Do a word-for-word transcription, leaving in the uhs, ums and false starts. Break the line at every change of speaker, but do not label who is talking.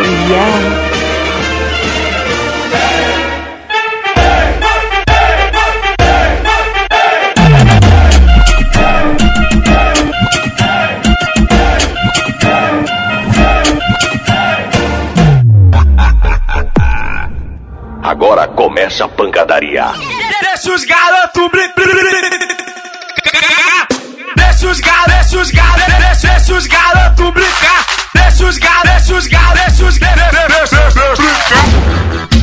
pancadaria.
Agora começa a pancadaria.
Deixa os garotos brincar. Deixa os garotos, deixa os garotos, deixa os garotos brincar. Deixa os garotos, deixa os garotos, deixa os garotos brincar.